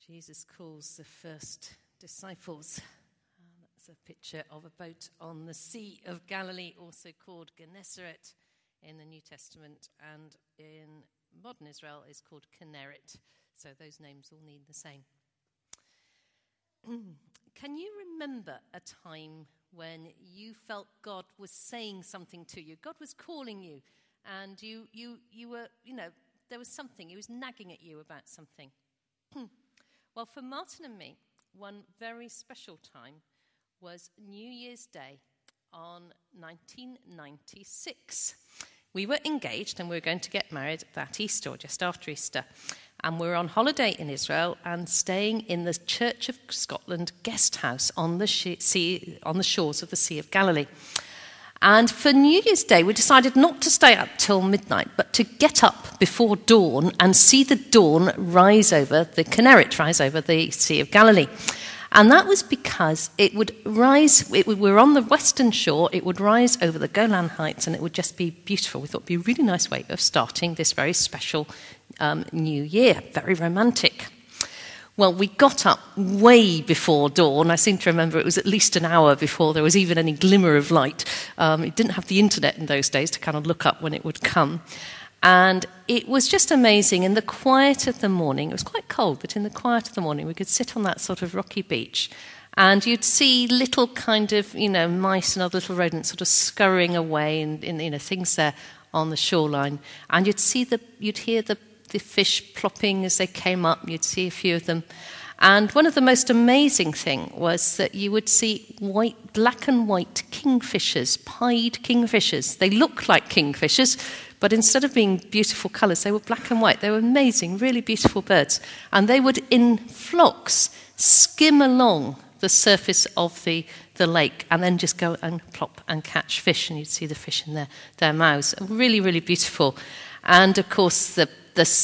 Jesus calls the first disciples. That's a picture of a boat on the Sea of Galilee, also called Gennesaret in the New Testament, and in modern Israel is called Kinneret. So those names all mean the same. Can you remember a time when you felt God was saying something to you? God was calling you, and you were, there was something. He was nagging at you about something. Well, for Martin and me, one very special time was New Year's Day on 1996. We were engaged and we were going to get married that Easter, or just after Easter. And we were on holiday in Israel and staying in the Church of Scotland guest house on the shores of the Sea of Galilee. And for New Year's Day, we decided not to stay up till midnight, but to get up before dawn and see the dawn rise over the Kinneret, rise over the Sea of Galilee. And that was because it would rise, we were on the western shore, it would rise over the Golan Heights, and it would just be beautiful. We thought it would be a really nice way of starting this very special New Year, very romantic. Well, we got up way before dawn. I seem to remember it was at least an hour before there was even any glimmer of light. It didn't have the internet in those days to kind of look up when it would come. And it was just amazing. In the quiet of the morning, it was quite cold, but in the quiet of the morning, we could sit on that sort of rocky beach, and you'd see little kind of, mice and other little rodents sort of scurrying away, and things there on the shoreline. And you'd hear the fish plopping as they came up. You'd see a few of them. And one of the most amazing thing was that you would see black and white kingfishers, pied kingfishers. They looked like kingfishers, but instead of being beautiful colours, they were black and white. They were amazing, really beautiful birds. And they would, in flocks, skim along the surface of the lake and then just go and plop and catch fish. And you'd see the fish in their mouths. Really, really beautiful. And, of course, the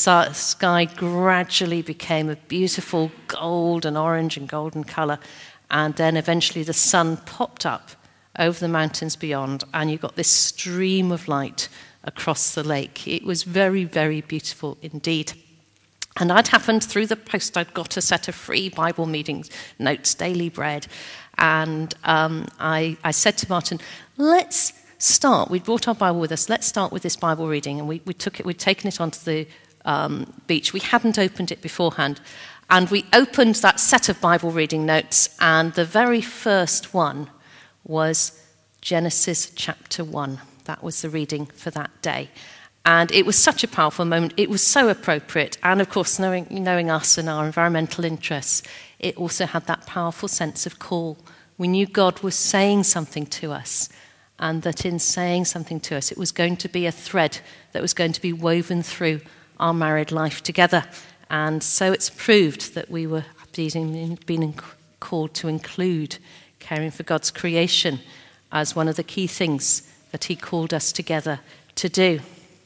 sky gradually became a beautiful gold and orange and golden colour. And then eventually the sun popped up over the mountains beyond, and you got this stream of light across the lake. It was very, very beautiful indeed. And I'd happened through the post, I'd got a set of free Bible meetings, notes, Daily Bread. And I said to Martin, let's start. We'd brought our Bible with us. Let's start with this Bible reading. And we'd taken it onto the beach. We hadn't opened it beforehand. And we opened that set of Bible reading notes, and the very first one was Genesis chapter 1. That was the reading for that day. And it was such a powerful moment. It was so appropriate. And, of course, knowing us and our environmental interests, it also had that powerful sense of call. We knew God was saying something to us, and that in saying something to us, it was going to be a thread that was going to be woven through our married life together. And so it's proved that we were being called to include caring for God's creation as one of the key things that he called us together to do.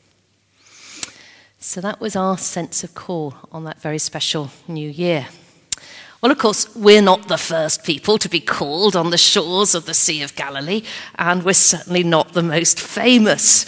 So that was our sense of call on that very special New Year. Well, of course, we're not the first people to be called on the shores of the Sea of Galilee, and we're certainly not the most famous.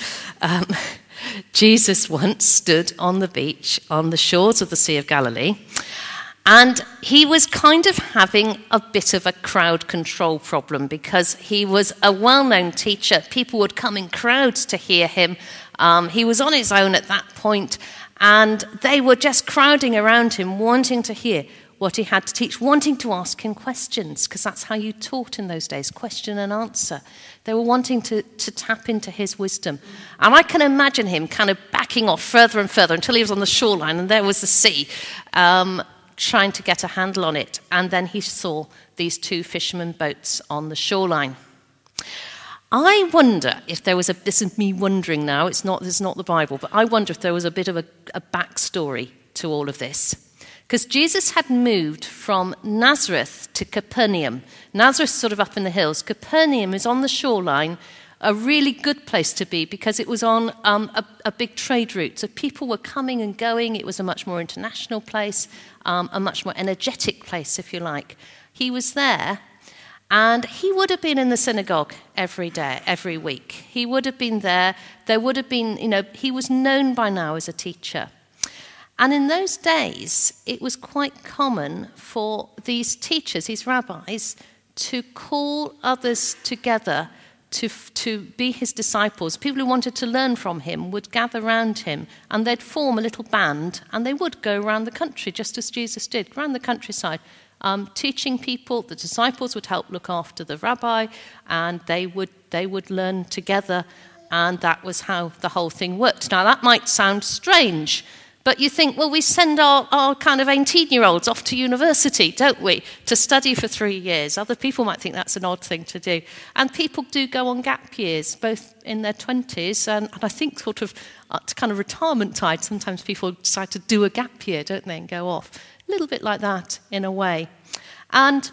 Jesus once stood on the beach on the shores of the Sea of Galilee, and he was kind of having a bit of a crowd control problem because he was a well-known teacher. People would come in crowds to hear him. He was on his own at that point, and they were just crowding around him, wanting to hear what he had to teach, wanting to ask him questions, because that's how you taught in those days, question and answer. They were wanting to tap into his wisdom. And I can imagine him kind of backing off further and further until he was on the shoreline and there was the sea, trying to get a handle on it. And then he saw these two fishermen boats on the shoreline. I wonder if there was this is me wondering now, this is not the Bible, but I wonder if there was a bit of a backstory to all of this. Because Jesus had moved from Nazareth to Capernaum. Nazareth's sort of up in the hills. Capernaum is on the shoreline, a really good place to be because it was on a big trade route. So people were coming and going. It was a much more international place, a much more energetic place, if you like. He was there, and he would have been in the synagogue every day, every week. He would have been there. There would have been, he was known by now as a teacher. And in those days, it was quite common for these teachers, these rabbis, to call others together to be his disciples. People who wanted to learn from him would gather around him, and they'd form a little band, and they would go around the country, just as Jesus did, around the countryside, teaching people. The disciples would help look after the rabbi, and they would learn together, and that was how the whole thing worked. Now, that might sound strange, but you think, well, we send our kind of 18-year-olds off to university, don't we, to study for 3 years. Other people might think that's an odd thing to do. And people do go on gap years, both in their 20s and I think sort of to kind of retirement tide. Sometimes people decide to do a gap year, don't they, and go off. A little bit like that, in a way. And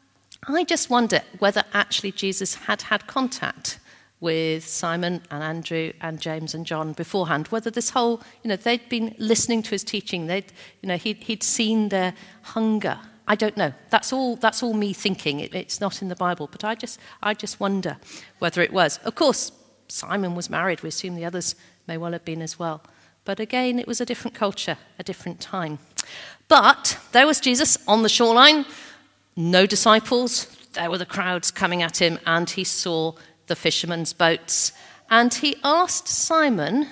I just wonder whether actually Jesus had contact with Simon and Andrew and James and John beforehand, whether this whole, they'd been listening to his teaching, he'd seen their hunger. I don't know. That's all me thinking. It's not in the Bible, but I just wonder whether it was. Of course, Simon was married. We assume the others may well have been as well. But again, it was a different culture, a different time. But there was Jesus on the shoreline, no disciples. There were the crowds coming at him, and he saw the fishermen's boats, and he asked Simon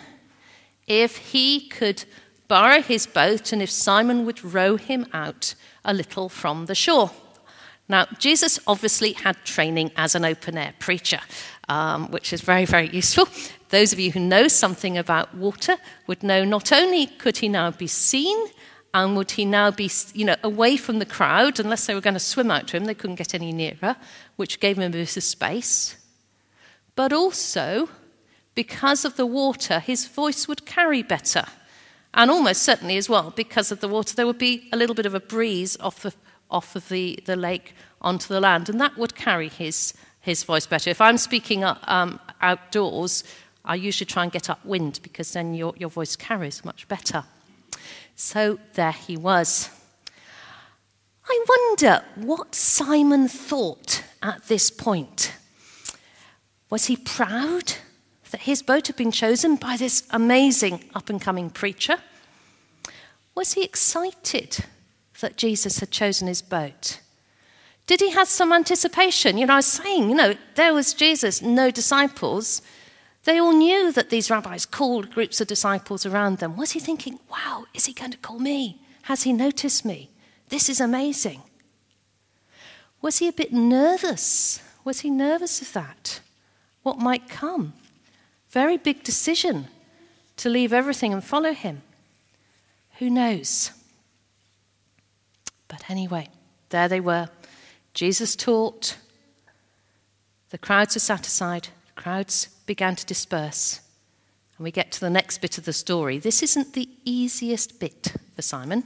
if he could borrow his boat and if Simon would row him out a little from the shore. Now, Jesus obviously had training as an open-air preacher, which is very, very useful. Those of you who know something about water would know not only could he now be seen, and would he now be, away from the crowd, unless they were going to swim out to him, they couldn't get any nearer, which gave him a bit of space. But also, because of the water, his voice would carry better. And almost certainly as well, because of the water, there would be a little bit of a breeze off of the lake onto the land, and that would carry his voice better. If I'm speaking outdoors, I usually try and get upwind, because then your voice carries much better. So there he was. I wonder what Simon thought at this point. Was he proud that his boat had been chosen by this amazing up-and-coming preacher? Was he excited that Jesus had chosen his boat? Did he have some anticipation? I was saying, there was Jesus, no disciples. They all knew that these rabbis called groups of disciples around them. Was he thinking, wow, is he going to call me? Has he noticed me? This is amazing. Was he a bit nervous? Was he nervous of that? What might come? Very big decision to leave everything and follow him. Who knows? But anyway, there they were. Jesus taught. The crowds were sat aside. The crowds began to disperse. And we get to the next bit of the story. This isn't the easiest bit for Simon.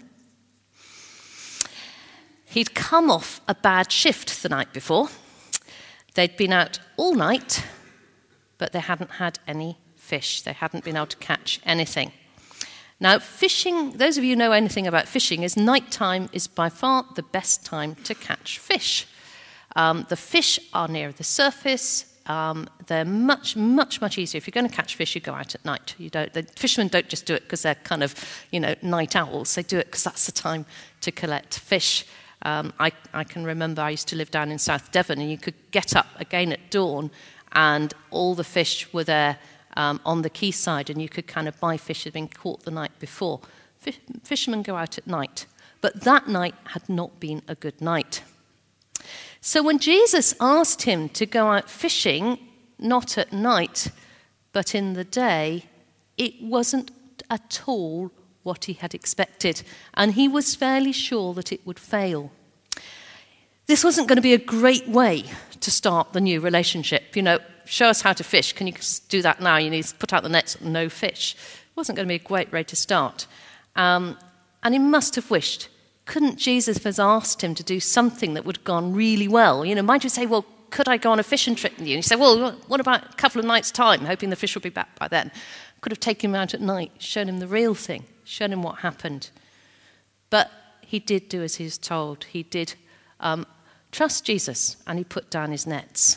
He'd come off a bad shift the night before. They'd been out all night, but they hadn't had any fish. They hadn't been able to catch anything. Now, fishing, those of you who know anything about fishing, is nighttime is by far the best time to catch fish. The fish are near the surface. They're much, much, much easier. If you're going to catch fish, you go out at night. The fishermen don't just do it because they're kind of, night owls. They do it because that's the time to collect fish. I can remember I used to live down in South Devon, and you could get up again at dawn, and all the fish were there on the quayside, and you could kind of buy fish that had been caught the night before. Fishermen go out at night. But that night had not been a good night. So when Jesus asked him to go out fishing, not at night, but in the day, it wasn't at all what he had expected. And he was fairly sure that it would fail. This wasn't going to be a great way to start the new relationship. Show us how to fish. Can you do that now? You need to put out the nets, no fish. It wasn't going to be a great way to start. And he must have wished, couldn't Jesus have asked him to do something that would have gone really well? Might you say, well, could I go on a fishing trip with you? And you say, well, what about a couple of nights' time, hoping the fish will be back by then? Could have taken him out at night, shown him the real thing, shown him what happened. But he did do as he was told. He did trust Jesus, and he put down his nets.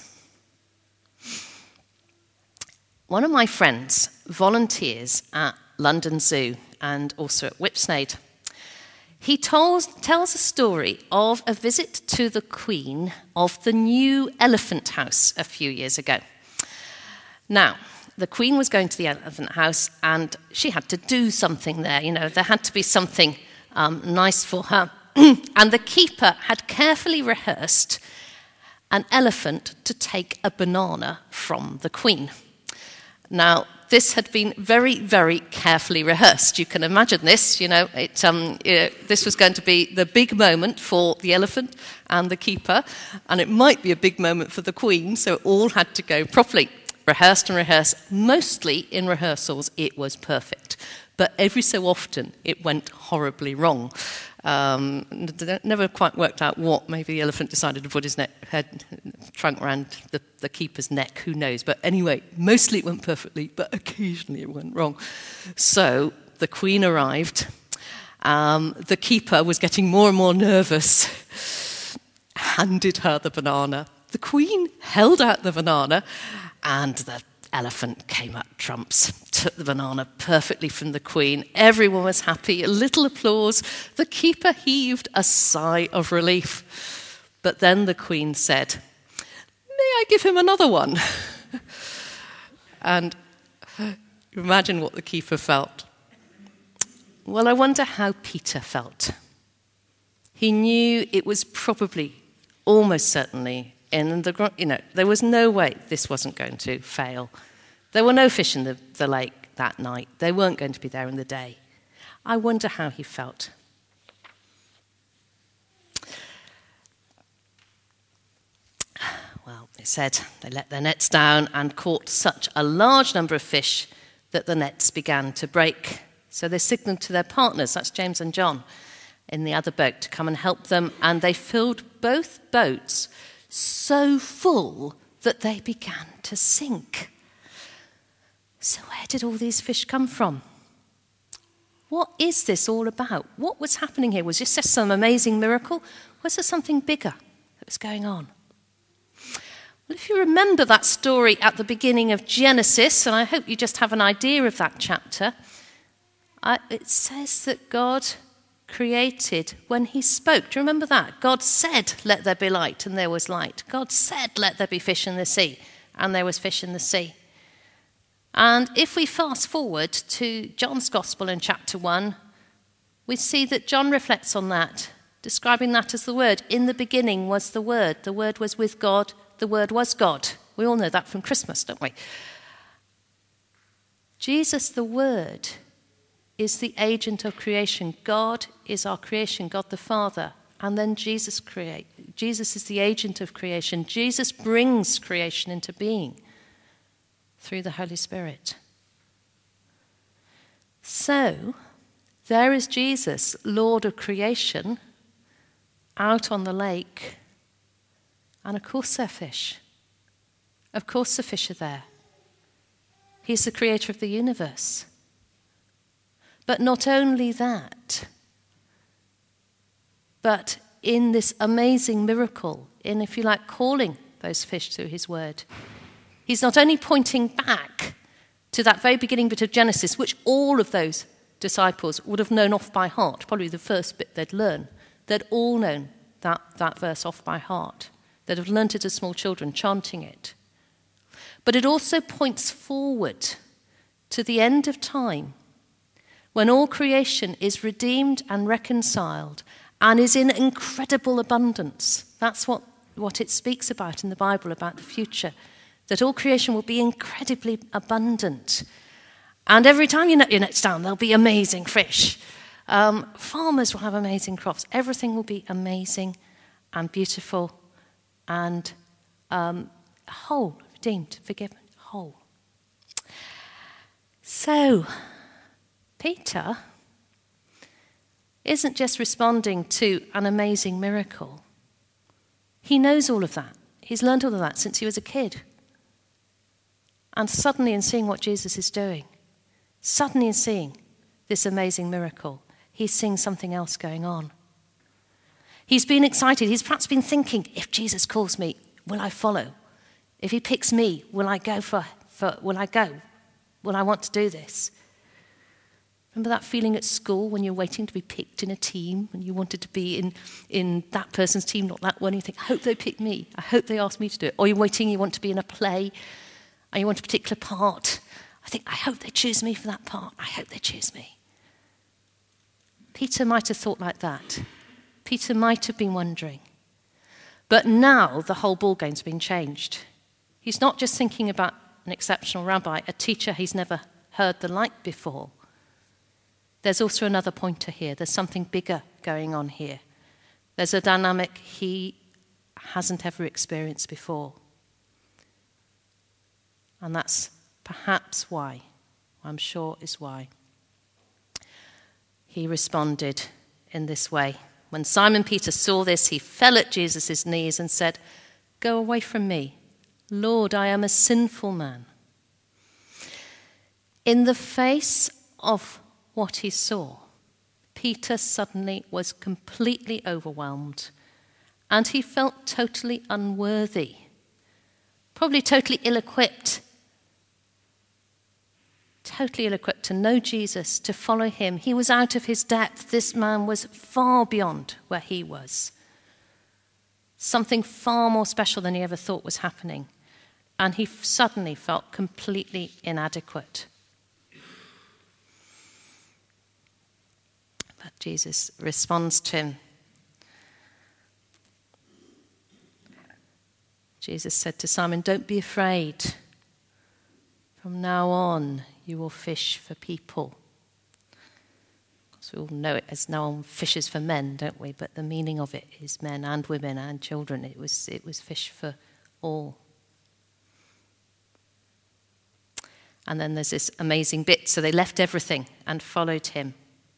One of my friends volunteers at London Zoo, and also at Whipsnade. He tells a story of a visit to the Queen of the new Elephant House a few years ago. Now, the Queen was going to the Elephant House and she had to do something there. There had to be something nice for her. And the keeper had carefully rehearsed an elephant to take a banana from the Queen. Now, this had been very, very carefully rehearsed. You can imagine this, this was going to be the big moment for the elephant and the keeper, and it might be a big moment for the Queen, so it all had to go properly. Rehearsed and rehearsed. Mostly in rehearsals, it was perfect. But every so often, it went horribly wrong. Never quite worked out what. Maybe the elephant decided to put his trunk around the keeper's neck. Who knows? But anyway, mostly it went perfectly, but occasionally it went wrong. So the Queen arrived. The keeper was getting more and more nervous. Handed her the banana. The Queen held out the banana, and the elephant came up trumps, took the banana perfectly from the Queen. Everyone was happy, a little applause. The keeper heaved a sigh of relief. But then the Queen said, "May I give him another one?" And imagine what the keeper felt. Well, I wonder how Peter felt. He knew it was probably, almost certainly, there was no way this wasn't going to fail. There were no fish in the lake that night. They weren't going to be there in the day. I wonder how he felt. Well, it said they let their nets down and caught such a large number of fish that the nets began to break. So they signaled to their partners, that's James and John, in the other boat, to come and help them. And they filled both boats so full that they began to sink. So where did all these fish come from? What is this all about? What was happening here? Was this just some amazing miracle? Was there something bigger that was going on? Well, if you remember that story at the beginning of Genesis, and I hope you just have an idea of that chapter, it says that God created when he spoke. Do you remember that? God said, "Let there be light," and there was light. God said, "Let there be fish in the sea," and there was fish in the sea. And if we fast forward to John's Gospel in chapter 1, we see that John reflects on that, describing that as the Word. In the beginning was the Word. The Word was with God. The Word was God. We all know that from Christmas, don't we? Jesus, the Word, is the agent of creation. God is our creation, God the Father. And then Jesus is the agent of creation. Jesus brings creation into being through the Holy Spirit. So, there is Jesus, Lord of creation, out on the lake. And of course they're fish. Of course the fish are there. He's the creator of the universe. But not only that, but in this amazing miracle, in, if you like, calling those fish through his word, he's not only pointing back to that very beginning bit of Genesis, which all of those disciples would have known off by heart, probably the first bit they'd learn. They'd all known that verse off by heart. They'd have learnt it as small children, chanting it. But it also points forward to the end of time, when all creation is redeemed and reconciled and is in incredible abundance. That's what it speaks about in the Bible, about the future, that all creation will be incredibly abundant. And every time you net your nets down, there'll be amazing fish. Farmers will have amazing crops. Everything will be amazing and beautiful and whole, redeemed, forgiven, whole. So, Peter isn't just responding to an amazing miracle. He knows all of that. He's learned all of that since he was a kid. And suddenly, in seeing what Jesus is doing, suddenly in seeing this amazing miracle, he's seeing something else going on. He's been excited. He's perhaps been thinking, if Jesus calls me, will I follow? If he picks me, will I go will I go? Will I want to do this? Remember that feeling at school when you're waiting to be picked in a team and you wanted to be in that person's team, not that one. You think, I hope they pick me. I hope they ask me to do it. Or you're waiting, you want to be in a play and you want a particular part. I think, I hope they choose me for that part. I hope they choose me. Peter might have thought like that. Peter might have been wondering. But now the whole ballgame's been changed. He's not just thinking about an exceptional rabbi, a teacher he's never heard the like before. There's also another pointer here. There's something bigger going on here. There's a dynamic he hasn't ever experienced before. And that's perhaps why, I'm sure is why, he responded in this way. When Simon Peter saw this, he fell at Jesus' knees and said, "Go away from me, Lord, I am a sinful man." In the face of what he saw, Peter suddenly was completely overwhelmed, and he felt totally unworthy, probably totally ill-equipped to know Jesus, to follow him. He was out of his depth. This man was far beyond where he was. Something far more special than he ever thought was happening. And he suddenly felt completely inadequate. But Jesus responds to him. Jesus said to Simon, "Don't be afraid. From now on, you will fish for people." So we all know it as now on fishes for men, don't we? But the meaning of it is men and women and children. It was fish for all. And then there's this amazing bit. So they left everything and followed him.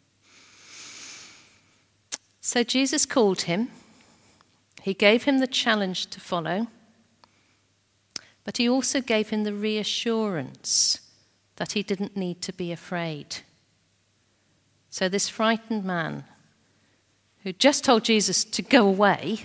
So Jesus called him. He gave him the challenge to follow. But he also gave him the reassurance that he didn't need to be afraid. So this frightened man who just told Jesus to go away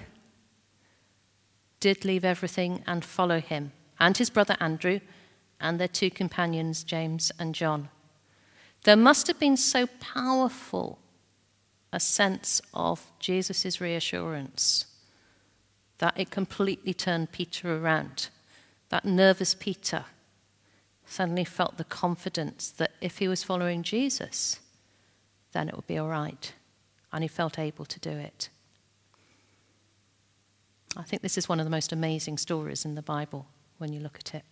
did leave everything and follow him, and his brother Andrew and their two companions, James and John. There must have been so powerful a sense of Jesus' reassurance that it completely turned Peter around. That nervous Peter suddenly felt the confidence that if he was following Jesus, then it would be all right. And he felt able to do it. I think this is one of the most amazing stories in the Bible when you look at it.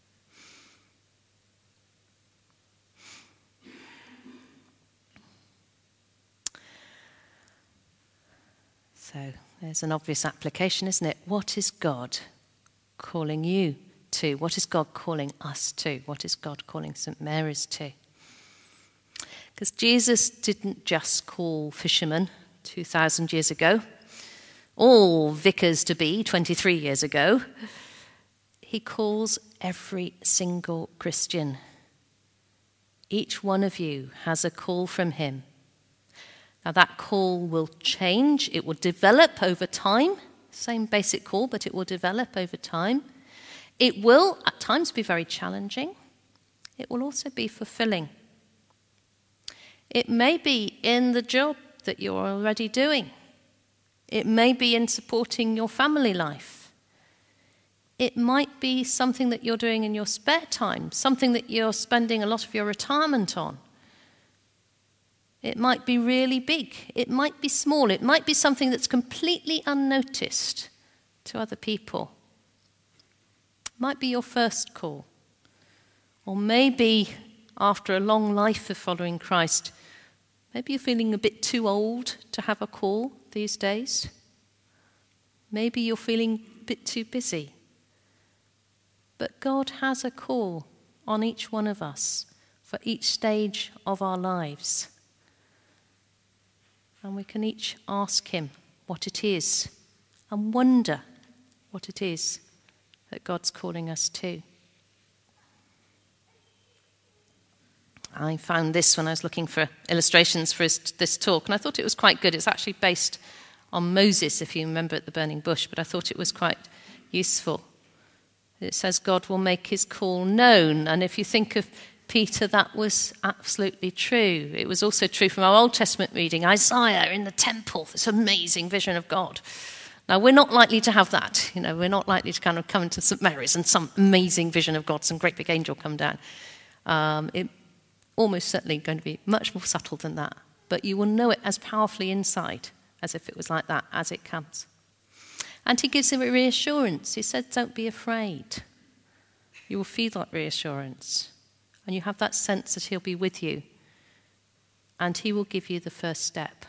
So there's an obvious application, isn't it? What is God calling you to? What is God calling us to? What is God calling St. Mary's to? Because Jesus didn't just call fishermen 2,000 years ago, all vicars-to-be 23 years ago. He calls every single Christian. Each one of you has a call from him. Now that call will change. It will develop over time. Same basic call, but it will develop over time. It will at times be very challenging. It will also be fulfilling. It may be in the job that you're already doing. It may be in supporting your family life. It might be something that you're doing in your spare time, something that you're spending a lot of your retirement on. It might be really big. It might be small. It might be something that's completely unnoticed to other people. It might be your first call. Or maybe after a long life of following Christ, maybe you're feeling a bit too old to have a call these days. Maybe you're feeling a bit too busy. But God has a call on each one of us for each stage of our lives. And we can each ask him what it is and wonder what it is that God's calling us to. I found this when I was looking for illustrations for this talk, and I thought it was quite good. It's actually based on Moses, if you remember, at the burning bush, but I thought it was quite useful. It says God will make his call known, and if you think of Peter, that was absolutely true. It was also true from our Old Testament reading. Isaiah in the temple, this amazing vision of God. Now, we're not likely to have that. We're not likely to kind of come into St. Mary's and some amazing vision of God, some great big angel come down. It almost certainly going to be much more subtle than that. But you will know it as powerfully inside as if it was like that as it comes. And he gives him a reassurance. He said, don't be afraid. You will feel that reassurance. And you have that sense that he'll be with you. And he will give you the first step.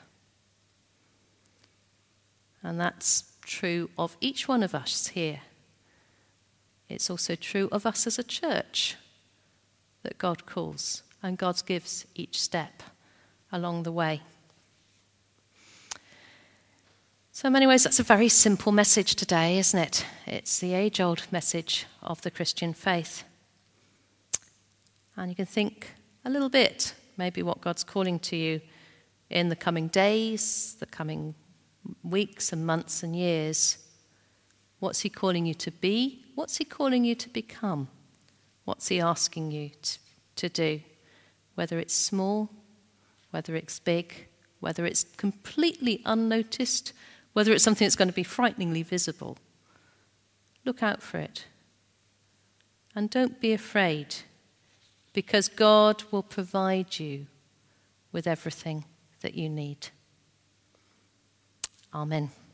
And that's true of each one of us here. It's also true of us as a church, that God calls and God gives each step along the way. So in many ways, that's a very simple message today, isn't it? It's the age-old message of the Christian faith. And you can think a little bit, maybe what God's calling to you in the coming days, the coming weeks and months and years. What's he calling you to be? What's he calling you to become? What's he asking you to do? Whether it's small, whether it's big, whether it's completely unnoticed, whether it's something that's going to be frighteningly visible. Look out for it. And don't be afraid, because God will provide you with everything that you need. Amen.